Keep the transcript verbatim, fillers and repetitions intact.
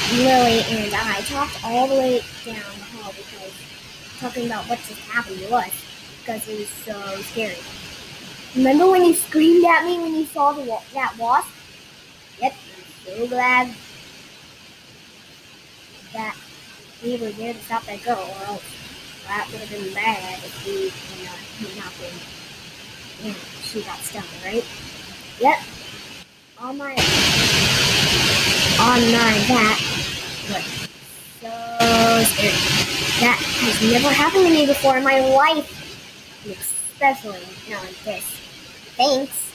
Lily and I talked all the way down the hall because talking about what just happened to us because it was so scary. Remember when you screamed at me when you saw the wa- that wasp? Yep, I'm so glad that we were there to stop that girl, or else that would have been bad if we you know, had not been, you know, she got stung, right? Yep, on my, on my, that was so scary. That has never happened to me before in my life, and especially not like this. Thanks.